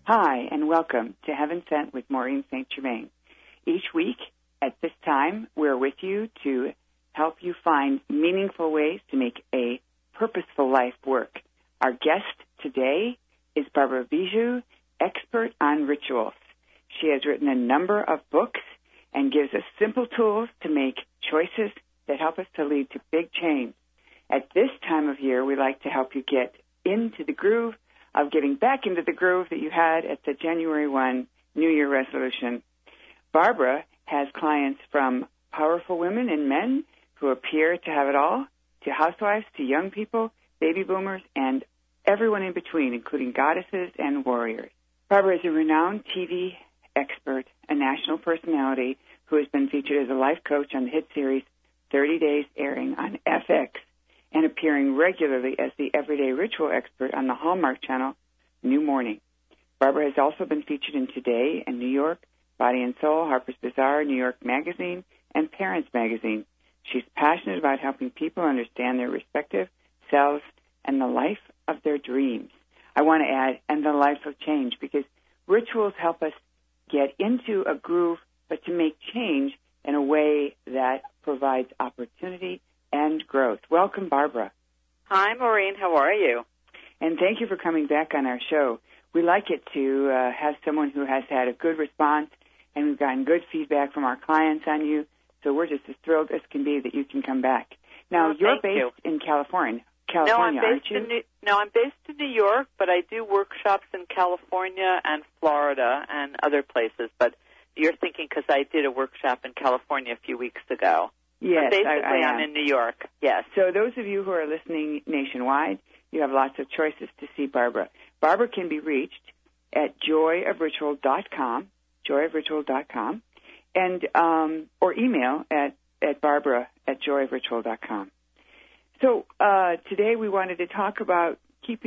Hi, and welcome to Heaven Sent with Maureen St. Germain. Each week at this time, we're with you to help you find meaningful ways to make a purposeful life work. Our guest today is Barbara Bijou, expert on rituals. She has written a number of books and gives us simple tools to make choices that help us to lead to big change. At this time of year, we like to help you get into the groove of getting back into the groove that you had at the January 1 New Year resolution. Barbara has clients from powerful women and men who appear to have it all, to housewives, to young people, baby boomers, and everyone in between, including goddesses and warriors. Barbara is a renowned TV expert, a national personality who has been featured as a life coach on the hit series 30 Days, airing on FX, and appearing regularly as the everyday ritual expert on the Hallmark Channel, New Morning. Barbara has also been featured in Today and New York, Body and Soul, Harper's Bazaar, New York Magazine, and Parents Magazine. She's passionate about helping people understand their respective selves and the life of their dreams. I want to add, and the life of change, because rituals help us get into a groove, but to make change in a way that provides opportunity and growth. Welcome, Barbara. Hi, Maureen. How are you? And thank you for coming back on our show. We like it to have someone who has had a good response, and we've gotten good feedback from our clients on you, so we're just as thrilled as can be that you can come back. Now, you're based in California, aren't you? I'm based in New York, but I do workshops in California and Florida and other places. But you're thinking because I did a workshop in California a few weeks ago. Yes, basically, I'm in New York, yes. So those of you who are listening nationwide, you have lots of choices to see Barbara. Barbara can be reached at joyofritual.com, and or email at barbara@joyofritual.com. So today we wanted to talk about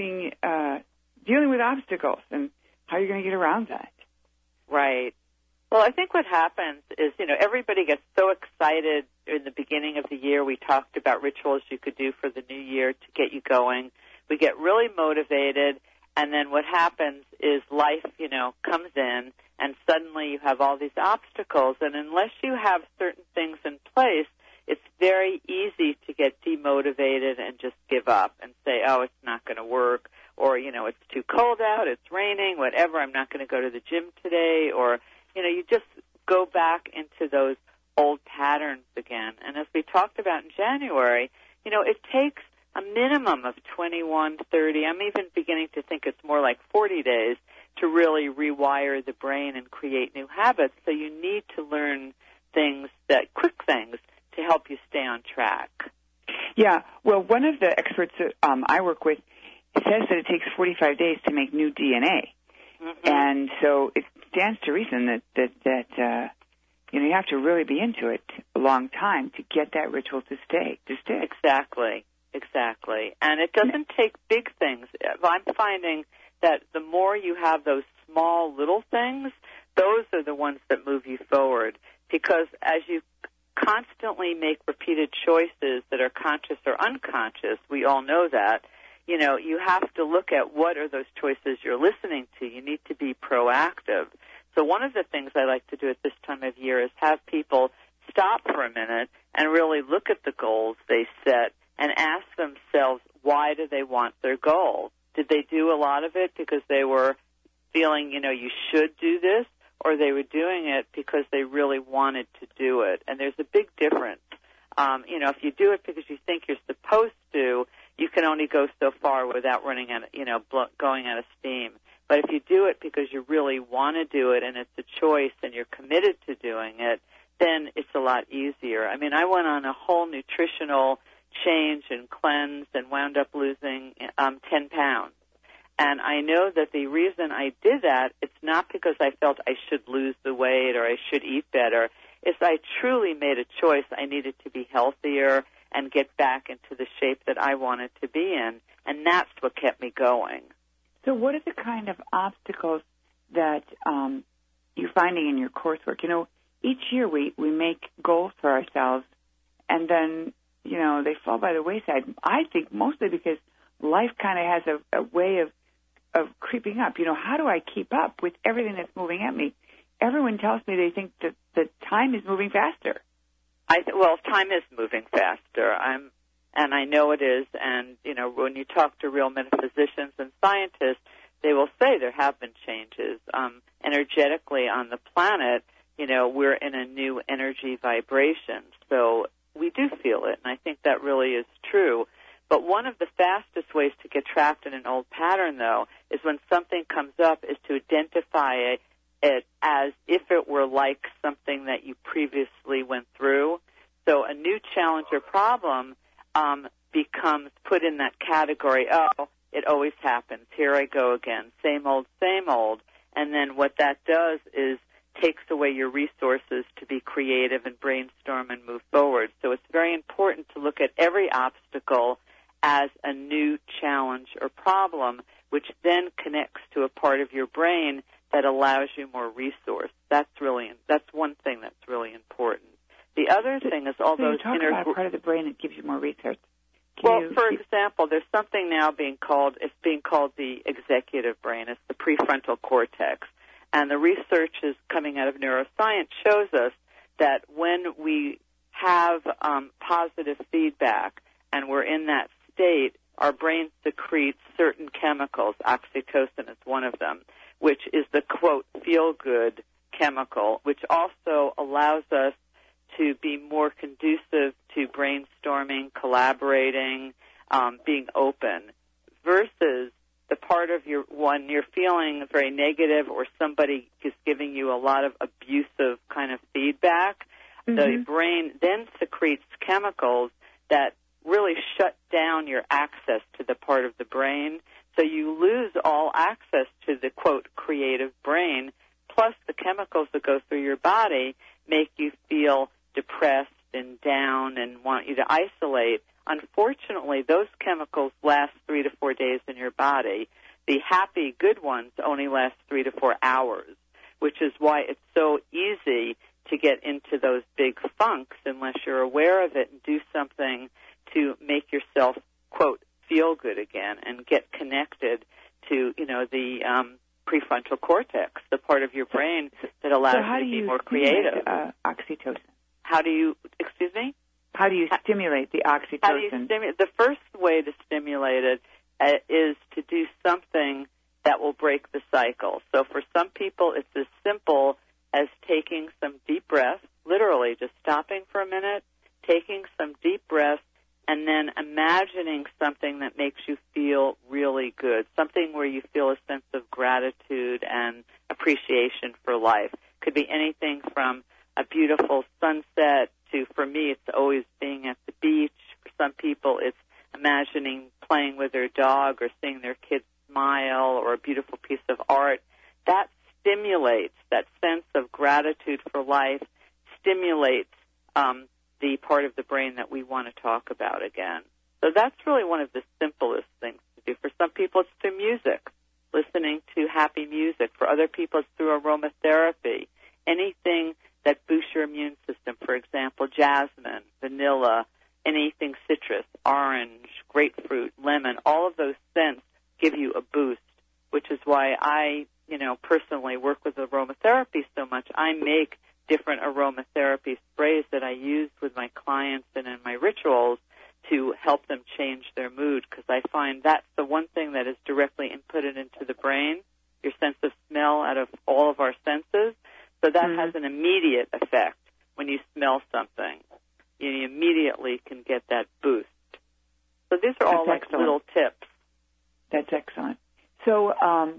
dealing with obstacles and how you're going to get around that. Right. Well, I think what happens is, everybody gets so excited in the beginning of the year. We talked about rituals you could do for the new year to get you going. We get really motivated, and then what happens is life, comes in, and suddenly you have all these obstacles, and unless you have certain things in place, it's very easy to get demotivated and just give up and say, oh, it's not going to work, or, it's too cold out, it's raining, whatever, I'm not going to go to the gym today, or, you just go back into those old patterns again. And as we talked about in January, it takes a minimum of 21, 30, I'm even beginning to think it's more like 40 days to really rewire the brain and create new habits. So you need to learn quick things, to help you stay on track. Yeah, well, one of the experts that I work with says that it takes 45 days to make new DNA. Mm-hmm. And so it stands to reason that you have to really be into it a long time to get that ritual to stick. Exactly. And it doesn't take big things. I'm finding that the more you have those small little things, those are the ones that move you forward. Because as you constantly make repeated choices that are conscious or unconscious, we all know that, you have to look at what are those choices you're listening to. You need to be proactive. So one of the things I like to do at this time of year is have people stop for a minute and really look at the goals they set and ask themselves, why do they want their goal? Did they do a lot of it because they were feeling, you should do this, or they were doing it because they really wanted to do it? And there's a big difference. If you do it because you think you're supposed to, you can only go so far without running out, going out of steam. But if you do it because you really want to do it and it's a choice and you're committed to doing it, then it's a lot easier. I mean, I went on a whole nutritional change and cleanse and wound up losing 10 pounds. And I know that the reason I did that, it's not because I felt I should lose the weight or I should eat better. It's I truly made a choice. I needed to be healthier and get back into the shape that I wanted to be in. And that's what kept me going. So what are the kind of obstacles that you're finding in your coursework? Each year we make goals for ourselves, and then, they fall by the wayside. I think mostly because life kind of has a way of creeping up. How do I keep up with everything that's moving at me? Everyone tells me they think that the time is moving faster. Well, time is moving faster. And I know it is. And, when you talk to real metaphysicians and scientists, they will say there have been changes. Energetically on the planet, we're in a new energy vibration. So we do feel it, and I think that really is true. But one of the fastest ways to get trapped in an old pattern, though, is when something comes up, is to identify it as if it were like something that you previously went through. So a new challenge or problem becomes put in that category, oh, it always happens. Here I go again. Same old, same old. And then what that does is takes away your resources to be creative and brainstorm and move forward. So it's very important to look at every obstacle as a new challenge or problem, which then connects to a part of your brain that allows you more resource. That's one thing that's really important. The other thing is all those inner... So you talk about a part of the brain that gives you more research. For example, there's something now being called the executive brain. It's the prefrontal cortex. And the research is coming out of neuroscience shows us that when we have positive feedback and we're in that state, our brain secretes certain chemicals. Oxytocin is one of them, which is the, quote, feel-good chemical, which also allows us to be more conducive to brainstorming, collaborating, being open, versus the part of when you're feeling very negative or somebody is giving you a lot of abusive kind of feedback, the brain then secretes chemicals that really shut down your access to the part of the brain. So you lose all access to the, quote, creative brain, plus the chemicals that go through your body make you feel depressed and down and want you to isolate. Unfortunately, those chemicals last 3 to 4 days in your body. The happy, good ones only last 3 to 4 hours, which is why it's so easy to get into those big funks unless you're aware of it and do something to make yourself, quote, feel good again and get connected to, the prefrontal cortex, the part of your brain that allows you to be more creative. Oxytocin? How do you, excuse me? How do you stimulate the oxytocin? The first way to stimulate it is to do something that will break the cycle. So for some people, it's as simple as taking some deep breaths, literally just stopping for a minute, taking some deep breaths, and then imagining something that makes you feel really good, something where you feel a sense of gratitude and appreciation for life. Could be anything from a beautiful sunset to, for me, it's always being at the beach. For some people, it's imagining playing with their dog or seeing their kids smile or a beautiful piece of art. That stimulates that sense of gratitude for life, stimulates the part of the brain that we want to talk about again. So that's really one of the simplest things to do. For some people, it's through music, listening to happy music. For other people, it's through aromatherapy. Anything that boosts your immune system, for example, jasmine, vanilla, anything citrus, orange, grapefruit, lemon, all of those scents give you a boost, which is why I, personally work with aromatherapy so much. I make different aromatherapy sprays that I use with my clients and in my rituals to help them change their mood, because I find that's the one thing that is directly inputted into the brain, your sense of smell out of all of our senses. So that has an immediate effect when you smell something. You immediately can get that boost. So these are all like little tips. That's excellent. So,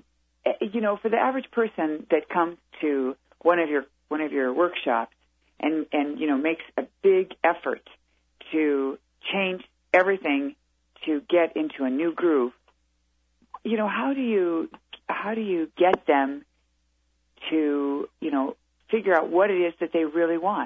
for the average person that comes to one of your workshops and makes a big effort to change everything to get into a new groove, how do you get them to, figure out what it is that they really want?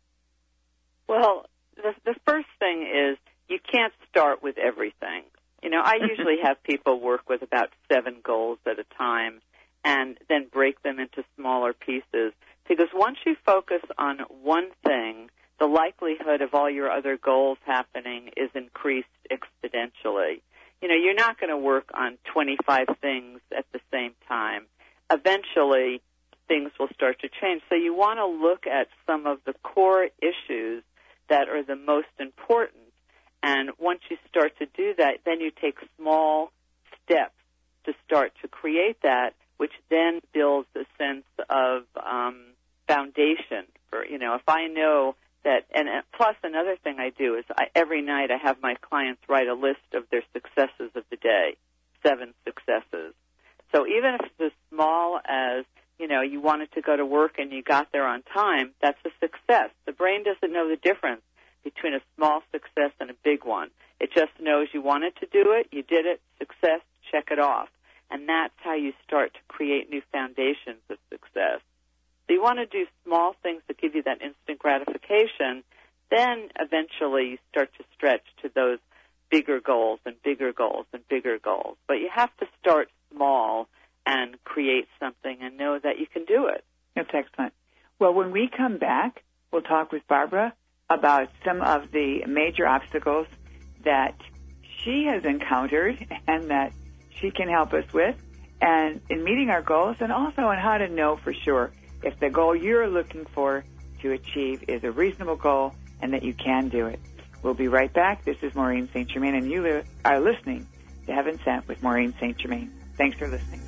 Well, the first thing is you can't start with everything. I usually have people work with about 7 goals at a time and then break them into smaller pieces, because once you focus on one thing, the likelihood of all your other goals happening is increased exponentially. you're not going to work on 25 things at the same time. Eventually, things will start to change. So you want to look at some of the core issues that are the most important. And once you start to do that, then you take small steps to start to create that, which then builds a sense of foundation for, if I know that, and plus another thing I do is every night I have my clients write a list of their successes of the day, 7 successes. So even if it's as small as, you wanted to go to work and you got there on time, that's a success. The brain doesn't know the difference between a small success and a big one. It just knows you wanted to do it, you did it, success, check it off. And that's how you start to create new foundations of success. So you want to do small things that give you that instant gratification. Then eventually you start to stretch to those bigger goals and bigger goals and bigger goals. But you have to start small and create something and know that you can do it. That's excellent. Well, when we come back, we'll talk with Barbara about some of the major obstacles that she has encountered and that she can help us with, and in meeting our goals, and also on how to know for sure if the goal you're looking for to achieve is a reasonable goal and that you can do it. We'll be right back. This is Maureen St. Germain, and you are listening to Heaven Sent with Maureen St. Germain. Thanks for listening.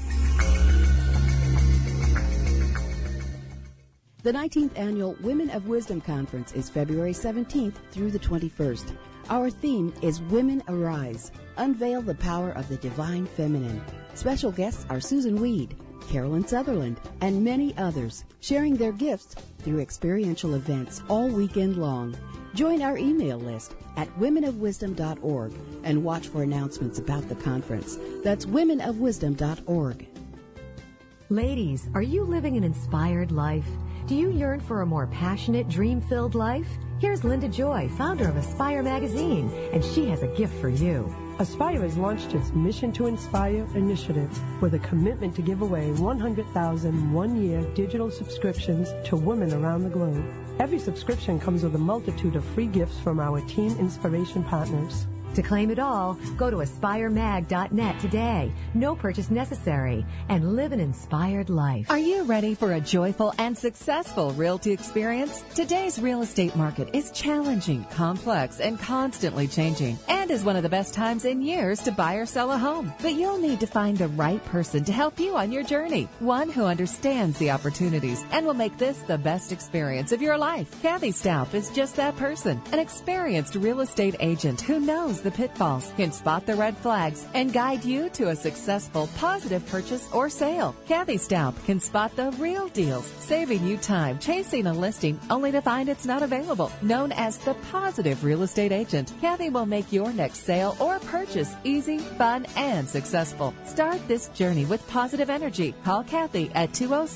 The 19th Annual Women of Wisdom Conference is February 17th through the 21st. Our theme is Women Arise. Unveil the power of the divine feminine. Special guests are Susan Weed, Carolyn Sutherland, and many others, sharing their gifts through experiential events all weekend long. Join our email list at womenofwisdom.org and watch for announcements about the conference. That's womenofwisdom.org. Ladies, are you living an inspired life? Do you yearn for a more passionate, dream-filled life? Here's Linda Joy, founder of Aspire Magazine, and she has a gift for you. Aspire has launched its Mission to Inspire initiative with a commitment to give away 100,000 one-year digital subscriptions to women around the globe. Every subscription comes with a multitude of free gifts from our Teen Inspiration partners. To claim it all, go to aspiremag.net today. No purchase necessary. And live an inspired life. Are you ready for a joyful and successful realty experience? Today's real estate market is challenging, complex, and constantly changing, and is one of the best times in years to buy or sell a home. But you'll need to find the right person to help you on your journey. One who understands the opportunities and will make this the best experience of your life. Kathy Stauff is just that person, an experienced real estate agent who knows the pitfalls, can spot the red flags, and guide you to a successful, positive purchase or sale. Kathy Staupp can spot the real deals, saving you time chasing a listing only to find it's not available. Known as the Positive Real Estate Agent, Kathy will make your next sale or purchase easy, fun, and successful. Start this journey with positive energy. Call Kathy at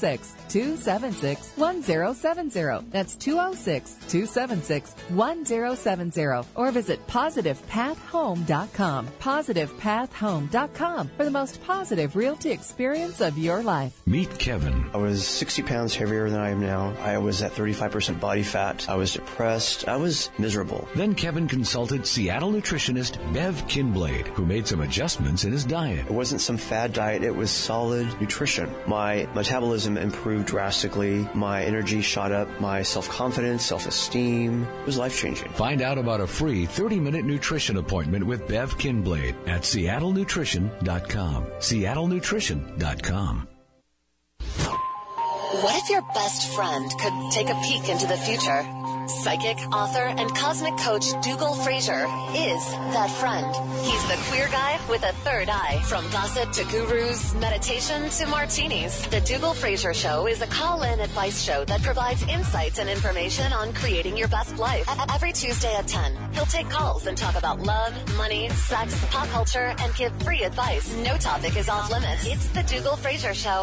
206-276-1070. That's 206-276-1070. Or visit PositivePathHome.com. PositivePathHome.com for the most positive realty experience of your life. Meet Kevin. I was 60 pounds heavier than I am now. I was at 35% body fat. I was depressed. I was miserable. Then Kevin consulted Seattle nutritionist Bev Kinblade, who made some adjustments in his diet. It wasn't some fad diet. It was solid nutrition. My metabolism improved drastically. My energy shot up. My self-confidence, self-esteem. It was life-changing. Find out about a free 30-minute nutrition appointment with Bev Kinblade at SeattleNutrition.com. SeattleNutrition.com. What if your best friend could take a peek into the future? Psychic, author, and cosmic coach Dougal Fraser is that friend. He's the queer guy with a third eye. From gossip to gurus, meditation to martinis, the Dougal Fraser Show is a call-in advice show that provides insights and information on creating your best life. Every Tuesday at 10, he'll take calls and talk about love, money, sex, pop culture, and give free advice. No topic is off limits. It's the Dougal Fraser Show.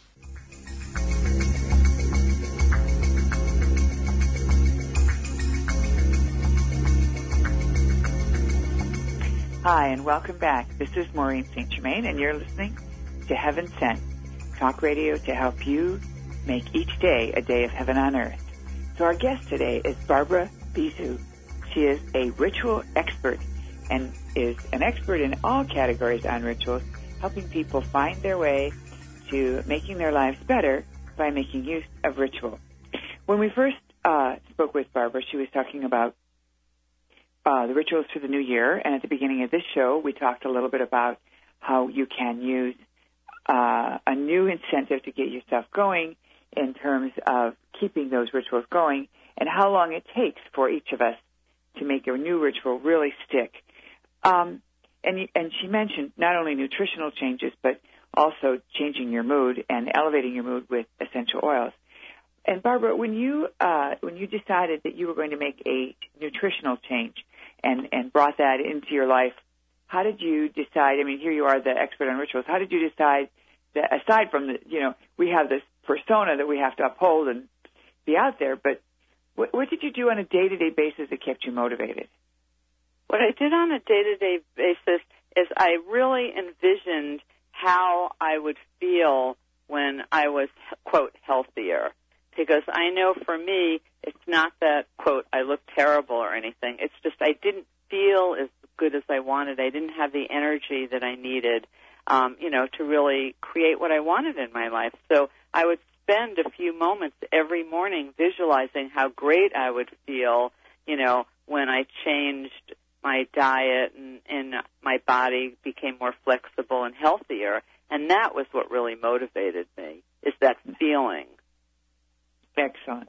Hi, and welcome back. This is Maureen St. Germain, and you're listening to Heaven Sent, talk radio to help you make each day a day of heaven on earth. So our guest today is Barbara Bizet. She is a ritual expert and is an expert in all categories on rituals, helping people find their way to making their lives better by making use of ritual. When we first spoke with Barbara, she was talking about the rituals for the new year, and at the beginning of this show, we talked a little bit about how you can use a new incentive to get yourself going in terms of keeping those rituals going, and how long it takes for each of us to make a new ritual really stick. And she mentioned not only nutritional changes, but also changing your mood and elevating your mood with essential oils. And Barbara, when you decided that you were going to make a nutritional change and brought that into your life, how did you decide? I mean, here you are, the expert on rituals. How did you decide that, aside from we have this persona that we have to uphold and be out there, but what did you do on a day-to-day basis that kept you motivated? What I did on a day-to-day basis is I really envisioned how I would feel when I was, quote, healthier. Because I know for me, it's not that, quote, I look terrible or anything. It's just I didn't feel as good as I wanted. I didn't have the energy that I needed, to really create what I wanted in my life. So I would spend a few moments every morning visualizing how great I would feel, when I changed my diet and my body became more flexible and healthier. And that was what really motivated me, is that feeling. Excellent.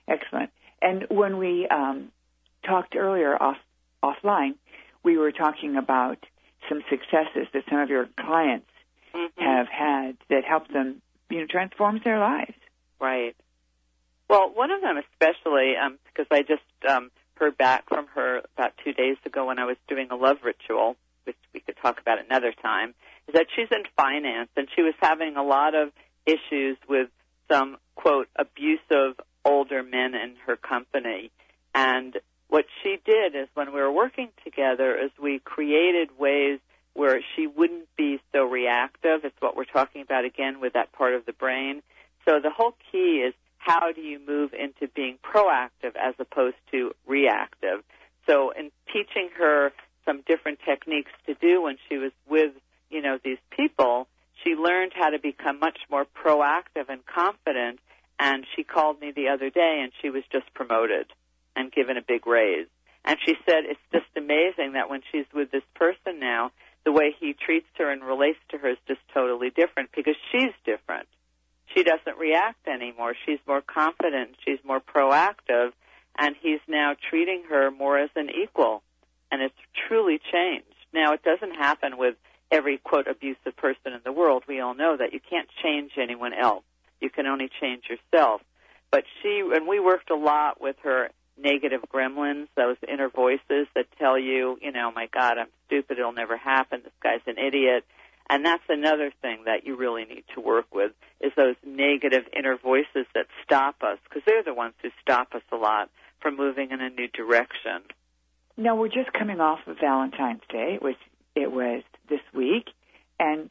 And when we talked earlier offline, we were talking about some successes that some of your clients have had that helped them, transform their lives. Right. Well, one of them especially, because I just heard back from her about 2 days ago when I was doing a love ritual, which we could talk about another time, is that she's in finance, and she was having a lot of issues with some, quote, abusive older men in her company. And what she did is when we were working together is we created ways where she wouldn't be so reactive. It's what we're talking about again with that part of the brain. So the whole key is how do you move into being proactive as opposed to reactive. So in teaching her some different techniques to do when she was with, these people, she learned how to become much more proactive and confident, and she called me the other day, and she was just promoted and given a big raise. And she said it's just amazing that when she's with this person now, the way he treats her and relates to her is just totally different because she's different. She doesn't react anymore. She's more confident. She's more proactive, and he's now treating her more as an equal, and it's truly changed. Now, it doesn't happen with every, quote, abusive person in the world. We all know that you can't change anyone else. You can only change yourself. But and we worked a lot with her negative gremlins, those inner voices that tell you, my God, I'm stupid, it'll never happen, this guy's an idiot. And that's another thing that you really need to work with, is those negative inner voices that stop us, because they're the ones who stop us a lot from moving in a new direction. Now, we're just coming off of Valentine's Day. It was this week. And,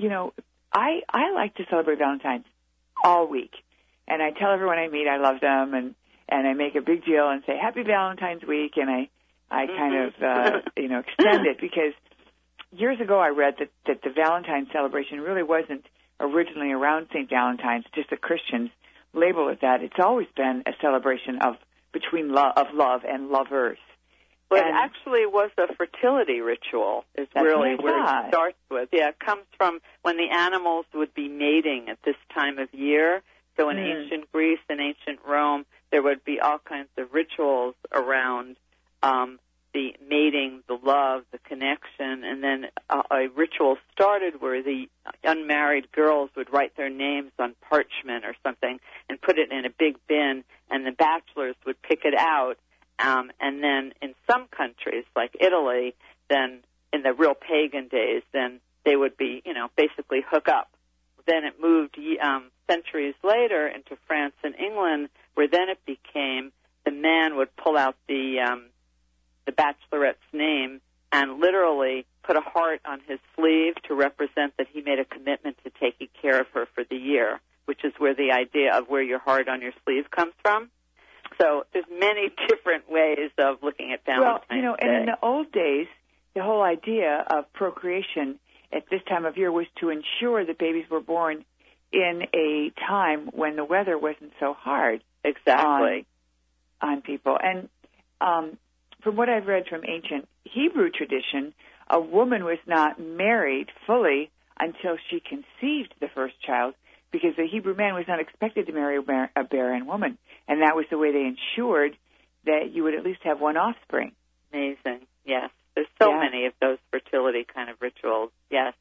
I like to celebrate Valentine's all week. And I tell everyone I meet I love them, and I make a big deal and say, Happy Valentine's Week, and I kind of, extend it, because years ago I read that the Valentine's celebration really wasn't originally around St. Valentine's, just the Christians label it that. It's always been a celebration of love and lovers. Well, it actually was a fertility ritual, is really where it starts with. Yeah, it comes from when the animals would be mating at this time of year. So in ancient Greece and ancient Rome, there would be all kinds of rituals around the mating, the love, the connection, and then a ritual started where the unmarried girls would write their names on parchment or something and put it in a big bin, and the bachelors would pick it out. And then in some countries, like Italy, then in the real pagan days, then they would be, basically hook up. Then it moved centuries later into France and England, where then it became the man would pull out the bachelorette's name and literally put a heart on his sleeve to represent that he made a commitment to taking care of her for the year, which is where the idea of wear your heart on your sleeve comes from. So there's many different ways of looking at Valentine's Day. And in the old days, the whole idea of procreation at this time of year was to ensure that babies were born in a time when the weather wasn't so hard. Exactly. On people. And from what I've read from ancient Hebrew tradition, a woman was not married fully until she conceived the first child, because the Hebrew man was not expected to marry a barren woman. And that was the way they ensured that you would at least have one offspring. Amazing. Yes. There's so many of those fertility kind of rituals. Yes.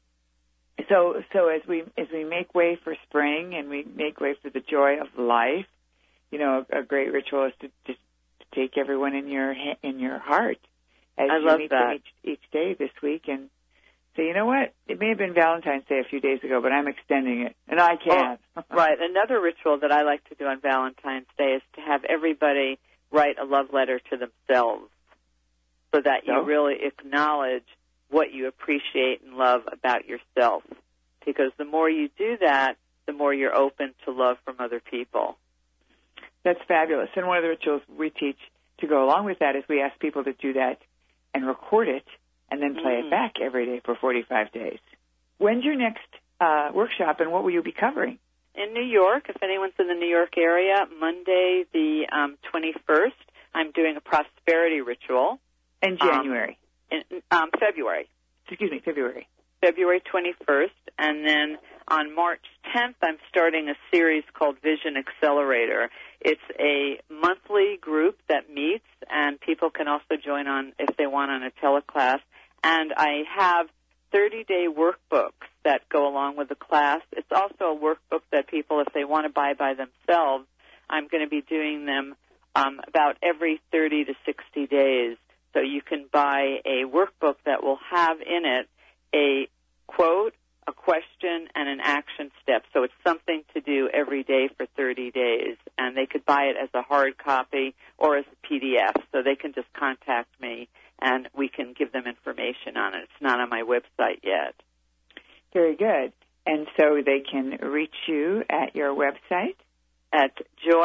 So as we make way for spring and we make way for the joy of life, you know, a great ritual is to take everyone in your heart as you meet them each day this week, and say, you know what? It may have been Valentine's Day a few days ago, but I'm extending it, and I can. Right. Another ritual that I like to do on Valentine's Day is to have everybody write a love letter to themselves, so that you really acknowledge what you appreciate and love about yourself. Because the more you do that, the more you're open to love from other people. That's fabulous. And one of the rituals we teach to go along with that is we ask people to do that and record it and then play it back every day for 45 days. When's your next workshop, and what will you be covering? In New York, if anyone's in the New York area, Monday the 21st, I'm doing a prosperity ritual. In January? February. Excuse me, February. February 21st. And then on March 10th, I'm starting a series called Vision Accelerator. It's a monthly group that meets, and people can also join on, if they want, on a teleclass. And I have 30-day workbooks that go along with the class. It's also a workbook that people, if they want to buy by themselves, I'm going to be doing them about every 30 to 60 days. So you can buy a workbook that will have in it a quote, a question, and an action step. So it's something to do every day for 30 days. And they could buy it as a hard copy or as a PDF. So they can just contact me, and we can give them information on it. It's not on my website yet. Very good. And so they can reach you at your website? At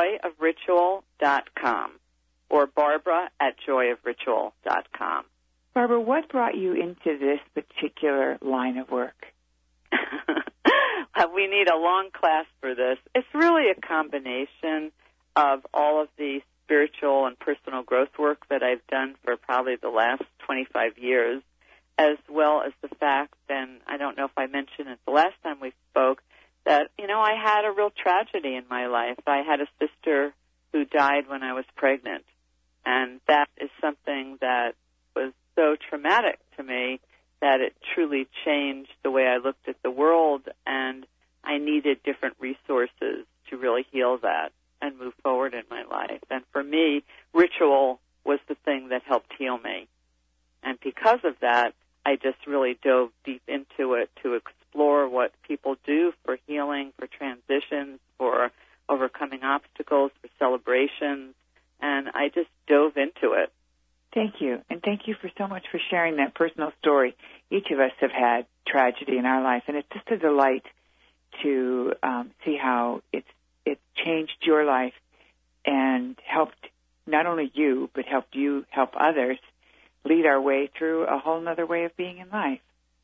joyofritual.com or Barbara at joyofritual.com. Barbara, what brought you into this particular line of work? We need a long class for this. It's really a combination of all of the spiritual and personal growth work that I've done for probably the last 25 years, as well as the fact, and I don't know if I mentioned it the last time we spoke, that, you know, I had a real tragedy in my life. I had a sister who died when I was pregnant, and that is something that was so traumatic to me that it truly changed the way I looked at the world, and I needed different resources to really heal that and move forward in my life. And for me, ritual was the thing that helped heal me. And because of that, I just really dove deep into it to explore what people do for healing, for transitions, for overcoming obstacles, for celebrations, and I just dove into it. Thank you, and thank you for so much for sharing that personal story. Each of us have had tragedy in our life, and it's just a delight to see how it's changed your life and helped not only you, but helped you help others lead our way through a whole other way of being in life.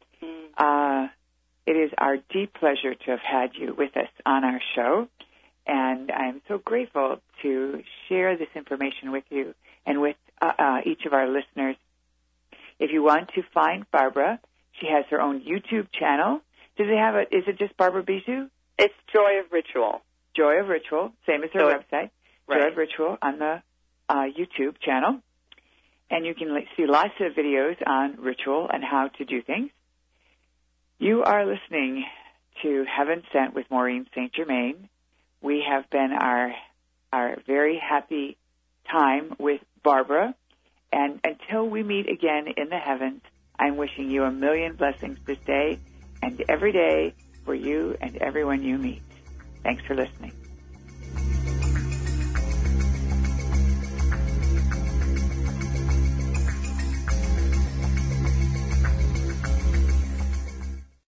It is our deep pleasure to have had you with us on our show, and I'm so grateful to share this information with you and with each of our listeners. If you want to find Barbara, she has her own YouTube channel. Does it have is it just Barbara Bijou? It's Joy of Ritual. Joy of Ritual, same as her website. Right. Joy of Ritual on the YouTube channel. And you can see lots of videos on ritual and how to do things. You are listening to Heaven Sent with Maureen St. Germain. We have been our very happy time with Barbara. And until we meet again in the heavens, I'm wishing you a million blessings this day and every day for you and everyone you meet. Thanks for listening.